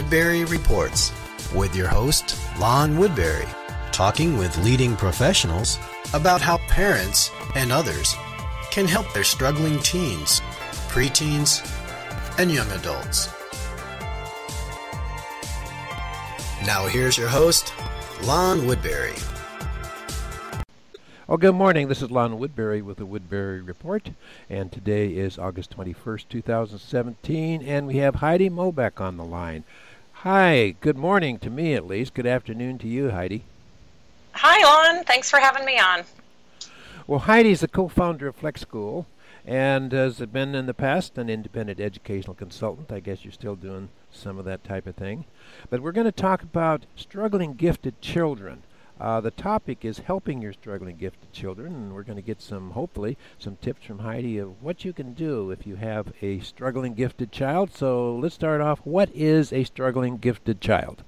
Woodbury Reports with your host, Lon Woodbury, talking with leading professionals about how parents and others can help their struggling teens, preteens, and young adults. Now here's your host, Lon Woodbury. Well, good morning. This is Lon Woodbury with the Woodbury Report, and today is August 21st, 2017, and we have Heidi Mobeck on the line. Hi, good morning to me at least. Good afternoon to you, Heidi. Hi, Lon. Thanks for having me on. Well, Heidi's the co-founder of Flex School, and has been in the past an independent educational consultant. I guess you're still doing some of that type of thing. But we're going to talk about struggling gifted children. The topic is helping your struggling gifted children, and we're going to get hopefully, some tips from Heidi of what you can do if you have a struggling gifted child. So let's start off. What is a struggling gifted child?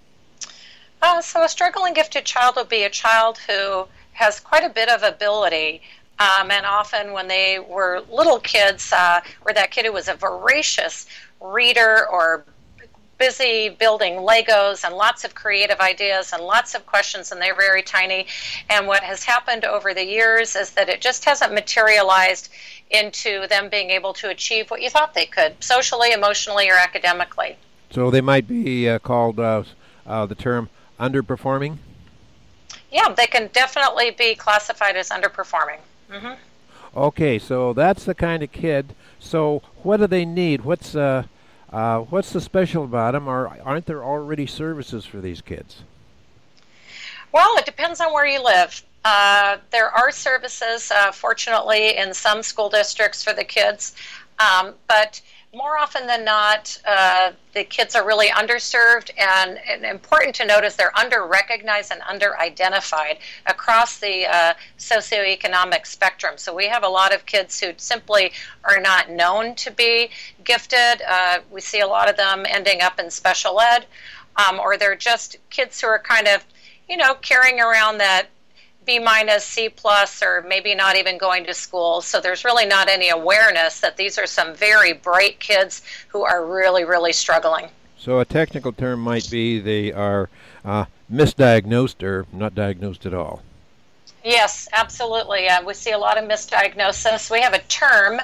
So a struggling gifted child would be a child who has quite a bit of ability, and often when they were little kids, or that kid who was a voracious reader or busy building Legos and lots of creative ideas and lots of questions, and they're very tiny. And what has happened over the years is that it just hasn't materialized into them being able to achieve what you thought they could, socially, emotionally, or academically. So they might be called the term underperforming? Yeah, they can definitely be classified as underperforming. Mm-hmm. Okay, so that's the kind of kid. So what do they need? What's the special about them, or aren't there already services for these kids? Well, it depends on where you live. There are services, fortunately, in some school districts for the kids, but more often than not, the kids are really underserved, and important to notice they're under-recognized and under-identified across the socioeconomic spectrum. So we have a lot of kids who simply are not known to be gifted. We see a lot of them ending up in special ed, or they're just kids who are kind of, carrying around that B-, C+, or maybe not even going to school. So there's really not any awareness that these are some very bright kids who are really, really struggling. So a technical term might be they are misdiagnosed or not diagnosed at all. Yes, absolutely. We see a lot of misdiagnosis. We have a term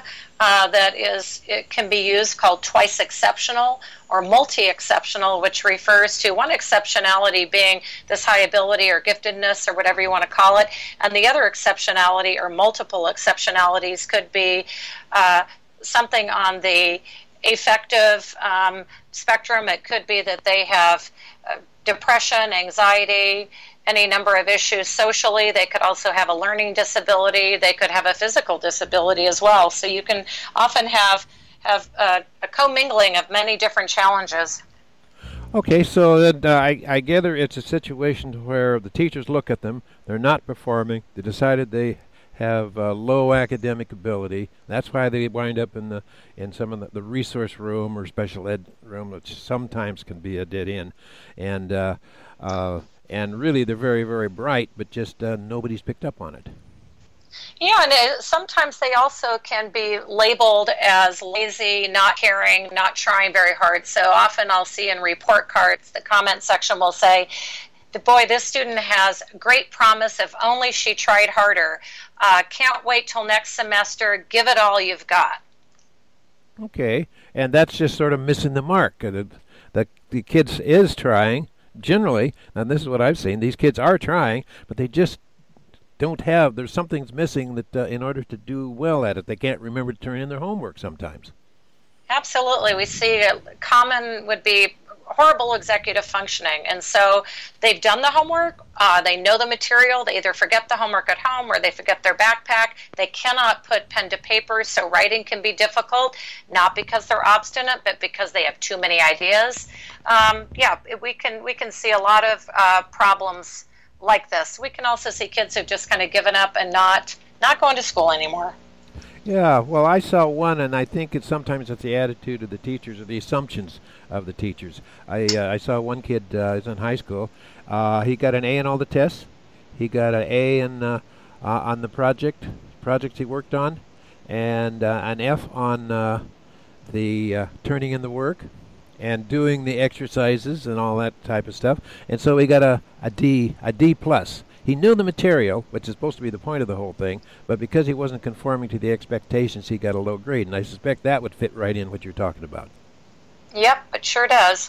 it can be used called twice exceptional or multi-exceptional, which refers to one exceptionality being this high ability or giftedness or whatever you want to call it, and the other exceptionality or multiple exceptionalities could be something on the affective spectrum. It could be that they have depression, anxiety, any number of issues socially. They could also have a learning disability. They could have a physical disability as well. So you can often have a commingling of many different challenges. Okay, so then I gather it's a situation where the teachers look at them, they're not performing, they decided they have low academic ability. That's why they wind up in some of the resource room or special ed room, which sometimes can be a dead end. And really, they're very, very bright, but just nobody's picked up on it. Yeah, and sometimes they also can be labeled as lazy, not caring, not trying very hard. So often I'll see in report cards, the comment section will say, boy, this student has great promise if only she tried harder. Can't wait till next semester. Give it all you've got. Okay, and that's just sort of missing the mark. The kids is trying. Generally, and this is what I've seen, these kids are trying, but they just don't have, there's something's missing that in order to do well at it, they can't remember to turn in their homework sometimes. Absolutely. We see common would be horrible executive functioning. And so they've done the homework, they know the material, they either forget the homework at home or they forget their backpack. They cannot put pen to paper, so writing can be difficult, not because they're obstinate, but because they have too many ideas. We can see a lot of problems like this. We can also see kids who've just kind of given up and not going to school anymore. Yeah, well, I saw one, and I think sometimes it's the attitude of the teachers or the assumptions of the teachers. I saw one kid is in high school. He got an A in all the tests. He got an A on the projects he worked on, and an F on the turning in the work. and doing the exercises and all that type of stuff. And so he got a D plus. He knew the material, which is supposed to be the point of the whole thing, but because he wasn't conforming to the expectations, he got a low grade. And I suspect that would fit right in what you're talking about. Yep, it sure does.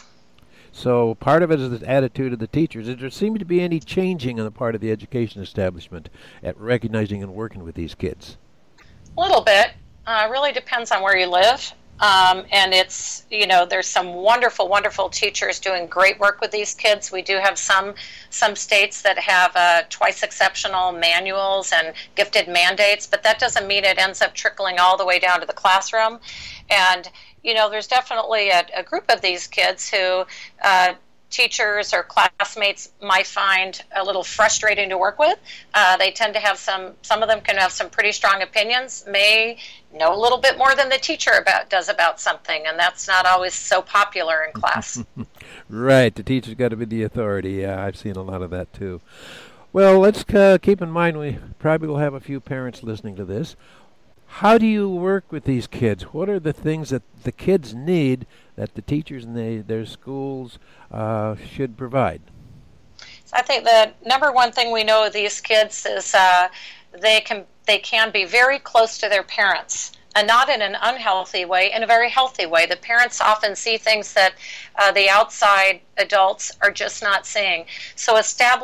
So part of it is the attitude of the teachers. Does there seem to be any changing on the part of the education establishment at recognizing and working with these kids? A little bit. Really depends on where you live. And it's, there's some wonderful, wonderful teachers doing great work with these kids. We do have some states that have twice exceptional manuals and gifted mandates, but that doesn't mean it ends up trickling all the way down to the classroom. And, there's definitely a group of these kids who teachers or classmates might find a little frustrating to work with. They tend to have some of them can have some pretty strong opinions, may know a little bit more than the teacher does about something, and that's not always so popular in class. Right, the teacher's got to be the authority. Yeah, I've seen a lot of that too. Well, let's keep in mind we probably will have a few parents listening to this. How do you work with these kids? What are the things that the kids need that the teachers in their schools should provide? So I think the number one thing we know of these kids is they can be very close to their parents, and not in an unhealthy way, in a very healthy way. The parents often see things that the outside adults are just not seeing. So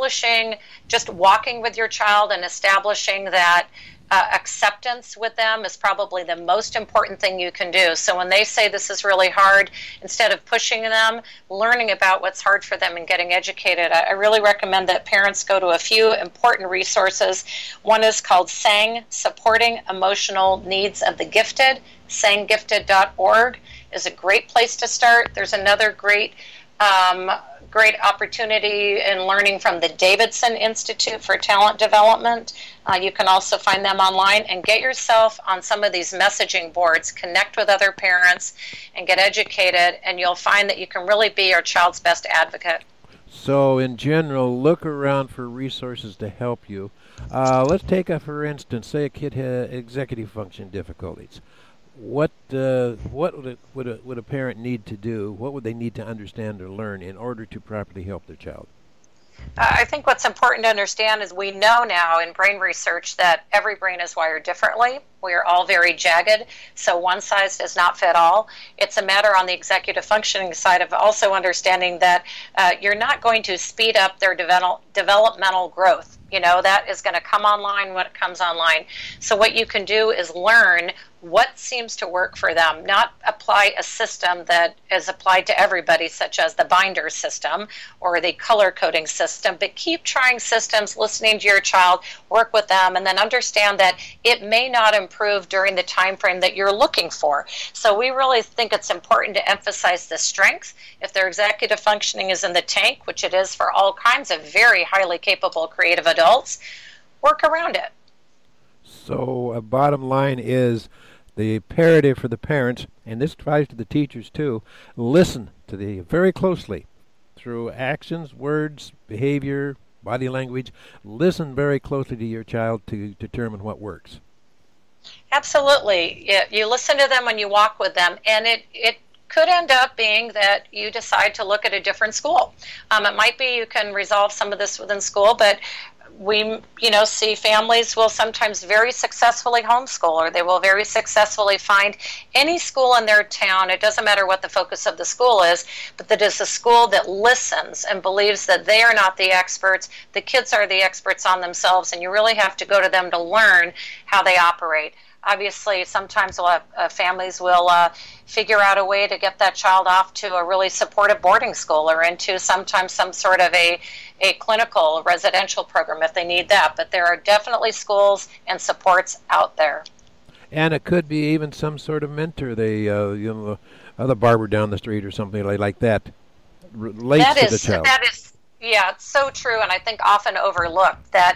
just walking with your child and establishing that acceptance with them is probably the most important thing you can do. So when they say this is really hard, instead of pushing them, learning about what's hard for them and getting educated, I really recommend that parents go to a few important resources. One is called SANG, Supporting Emotional Needs of the Gifted. sanggifted.org is a great place to start. There's another great opportunity in learning from the Davidson Institute for Talent Development. You can also find them online, and get yourself on some of these messaging boards. Connect with other parents and get educated, and you'll find that you can really be your child's best advocate. So in general, look around for resources to help you. Let's take for instance, say a kid had executive function difficulties. What would a parent need to do? What would they need to understand or learn in order to properly help their child? I think what's important to understand is we know now in brain research that every brain is wired differently. We are all very jagged, so one size does not fit all. It's a matter on the executive functioning side of also understanding that you're not going to speed up their developmental growth. That is going to come online when it comes online. So what you can do is learn what seems to work for them, not apply a system that is applied to everybody, such as the binder system or the color coding system, but keep trying systems, listening to your child, work with them, and then understand that it may not improve during the time frame that you're looking for. So we really think it's important to emphasize the strengths. If their executive functioning is in the tank, which it is for all kinds of very highly capable creative adults, work around it. So bottom line is the imperative for the parents, and this applies to the teachers too, listen to very closely through actions, words, behavior, body language. Listen very closely to your child to determine what works. Absolutely. You listen to them when you walk with them, and it could end up being that you decide to look at a different school. It might be you can resolve some of this within school, but we, see families will sometimes very successfully homeschool, or they will very successfully find any school in their town. It doesn't matter what the focus of the school is, but that is a school that listens and believes that they are not the experts. The kids are the experts on themselves, and you really have to go to them to learn how they operate. Obviously, sometimes families will figure out a way to get that child off to a really supportive boarding school or into sometimes some sort of a clinical residential program if they need that. But there are definitely schools and supports out there. And it could be even some sort of mentor. The barber down the street or something like that relates to the child. It's so true, and I think often overlooked that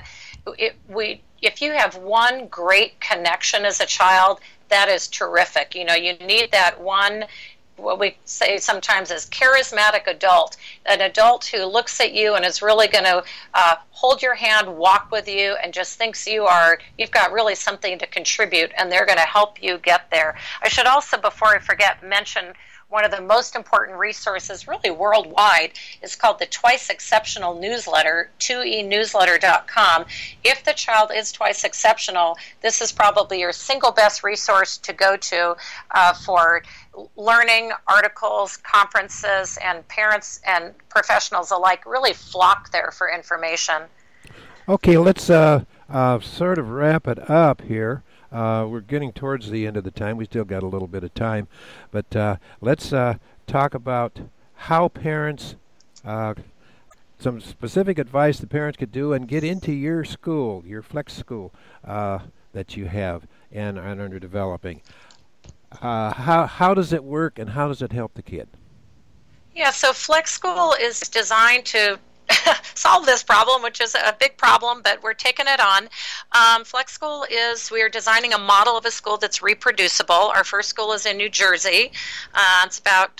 if you have one great connection as a child, that is terrific. You need that one, what we say sometimes is charismatic adult, an adult who looks at you and is really going to hold your hand, walk with you, and just thinks you've got really something to contribute, and they're going to help you get there. I should also, before I forget, mention one of the most important resources really worldwide is called the Twice Exceptional Newsletter, 2enewsletter.com. If the child is twice exceptional, this is probably your single best resource to go to for learning, articles, conferences, and parents and professionals alike really flock there for information. Okay, let's sort of wrap it up here. We're getting towards the end of the time. We still got a little bit of time. But let's talk about how parents, some specific advice the parents could do and get into your school, your flex school that you have and are developing. How does it work and how does it help the kid? Yeah, so Flex School is designed to solve this problem, which is a big problem, but we're taking it on. Flex School we are designing a model of a school that's reproducible. Our first school is in New Jersey. It's about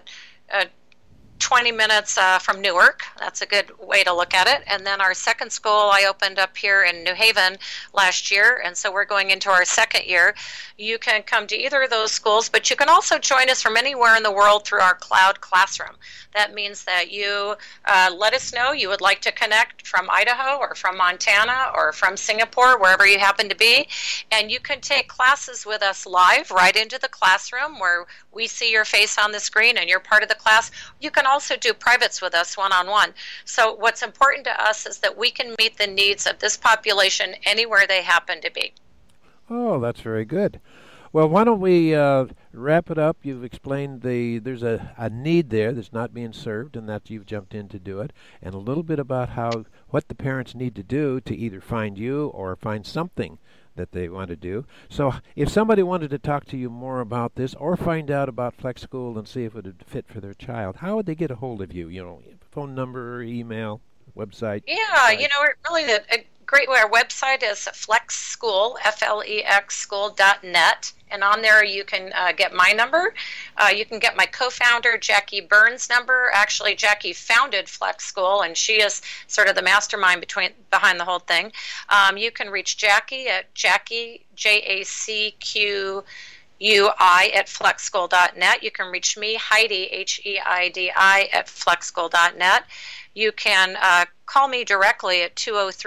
20 minutes from Newark. That's a good way to look at it. And then our second school I opened up here in New Haven last year, and so we're going into our second year. You can come to either of those schools, but you can also join us from anywhere in the world through our cloud classroom. That means that you let us know you would like to connect from Idaho or from Montana or from Singapore, wherever you happen to be, and you can take classes with us live right into the classroom where we see your face on the screen and you're part of the class. You can also do privates with us one-on-one. So what's important to us is that we can meet the needs of this population anywhere they happen to be. Oh, that's very good. Well, why don't we wrap it up? You've explained there's a need there that's not being served, and that you've jumped in to do it, and a little bit about what the parents need to do to either find you or find something that they want to do. So if somebody wanted to talk to you more about this or find out about Flex School and see if it would fit for their child, how would they get a hold of you? You know, phone number, email, website? Yeah, really a great way. Our website is Flex School, Flex school.net. And on there you can get my number. You can get my co-founder, Jackie Burns' number. Actually, Jackie founded Flex School, and she is sort of the mastermind behind the whole thing. You can reach Jackie at Jackie, JACQUI, at flexschool.net. You can reach me, Heidi, HEIDI, at flexschool.net. You can call me directly at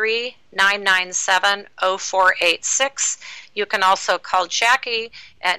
203-997-0486. You can also call Jackie at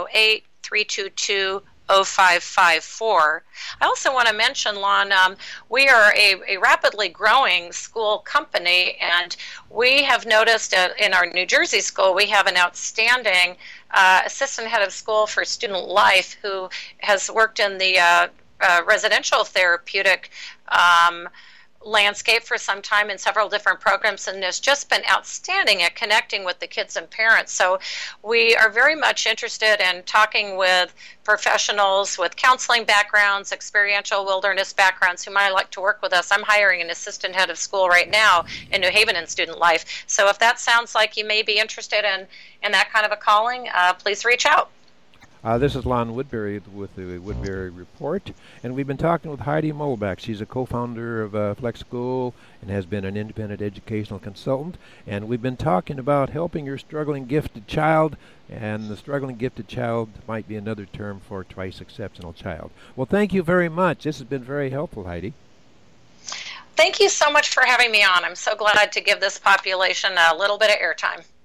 908-322-0554. I also want to mention, Lon, we are a rapidly growing school company, and we have noticed in our New Jersey school, we have an outstanding assistant head of school for student life who has worked in the residential therapeutic landscape for some time in several different programs, and has just been outstanding at connecting with the kids and parents. So we are very much interested in talking with professionals with counseling backgrounds, experiential wilderness backgrounds who might like to work with us. I'm hiring an assistant head of school right now in New Haven in student life. So if that sounds like you may be interested in that kind of a calling, please reach out. This is Lon Woodbury with the Woodbury Report, and we've been talking with Heidi Muhlbach. She's a co-founder of Flex School and has been an independent educational consultant, and we've been talking about helping your struggling gifted child, and the struggling gifted child might be another term for twice exceptional child. Well, thank you very much. This has been very helpful, Heidi. Thank you so much for having me on. I'm so glad to give this population a little bit of airtime.